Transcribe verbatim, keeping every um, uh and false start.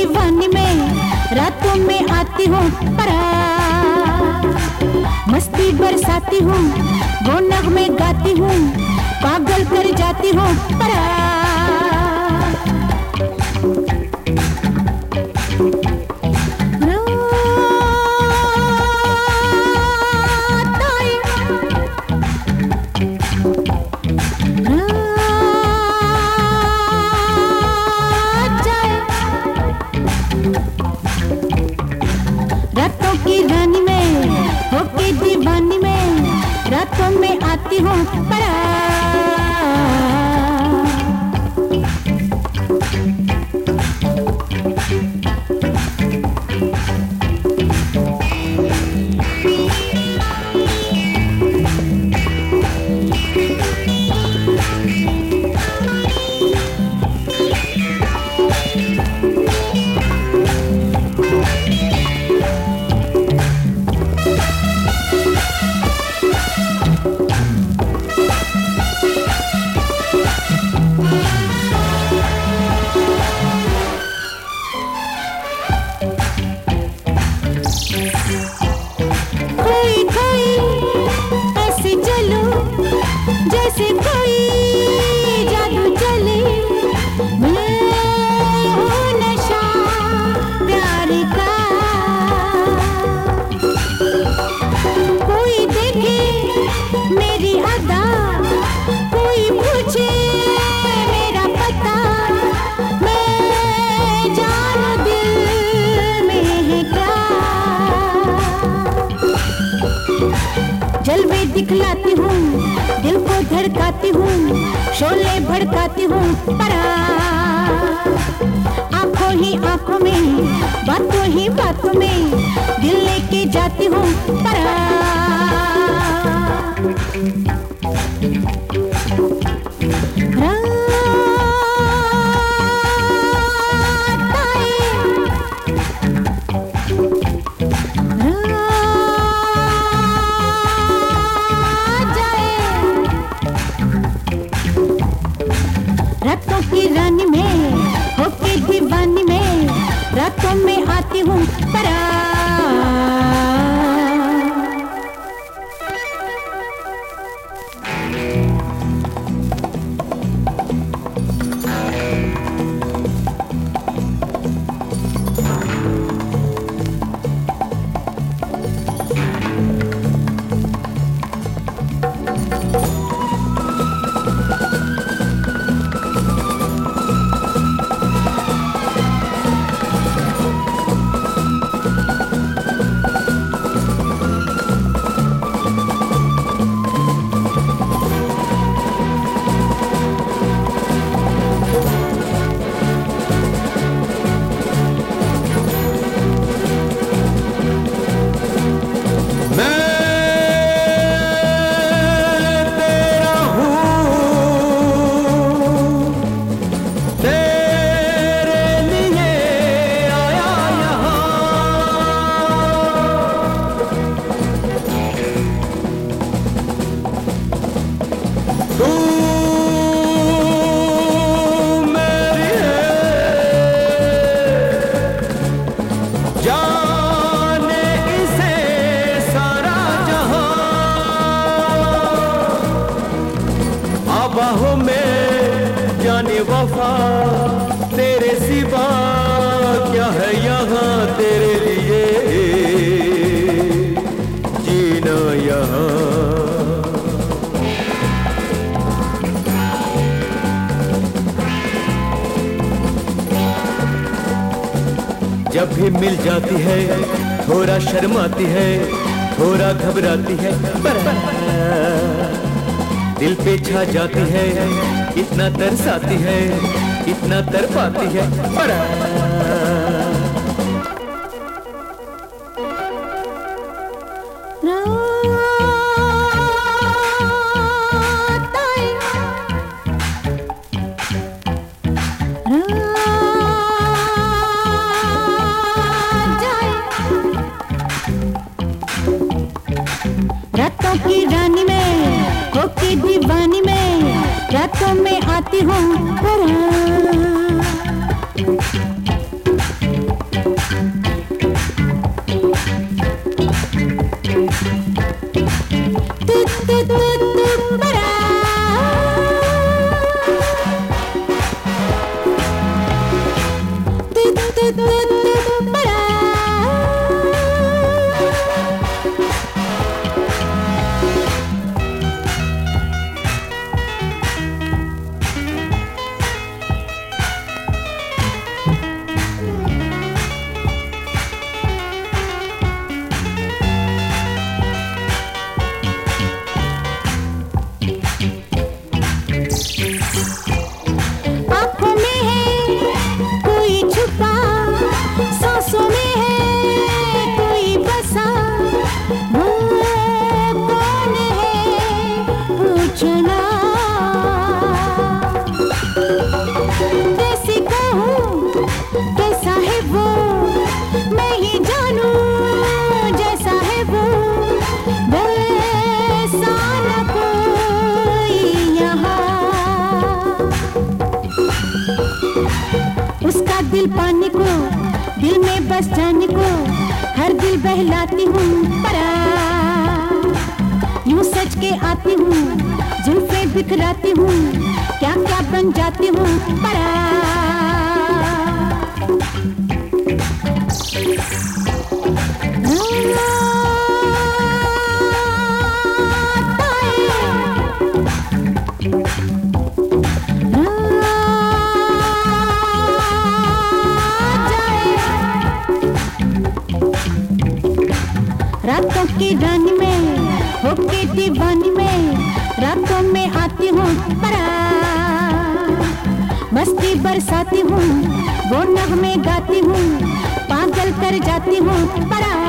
दीवानी में रातों में आती हूँ परा, मस्ती बरसाती हूँ वो नगमे गाती हूँ, पागल कर जाती हूँ परा। रातों की रानी में होके दीवानी में रातों में आती हूँ परा। खोई खोई ऐसे चलो जैसे कोई जादू चले, मैं हूँ नशा प्यार का। कोई देखे मेरी अदा, कोई पूछे मेरा पता, मैं जानू दिल में है क्या। जलवे दिखलाती हूँ दिल को धड़काती हूँ, शोले भड़काती हूँ परा। आंखों ही आंखों में बातों ही बातों में दिल लेके जाती हूँ परा। रातों की रानी में होके दीवानी में रातों में आती हूँ परा। बाहों में जाने वफा तेरे सिवा क्या है यहाँ तेरे लिए जीना यहाँ। जब भी मिल जाती है थोड़ा शर्माती है, थोड़ा घबराती है, दिल पे छा जाती है, इतना तरसाती है, इतना तड़पाती है बड़ा। रातों की रानी में होके दीवानी में रातों में आती हूँ परा। दिल में बस जाने को हर दिल बहलाती हूँ परा, यूं सच के आती हूँ जुल्फे बिखराती हूँ, क्या क्या बन जाती हूँ परा। रातों की रानी में होके दीवानी में, रातों में आती हूँ परा, मस्ती बरसाती हूँ वो नगमे गाती हूँ, पागल कर जाती हूँ परा।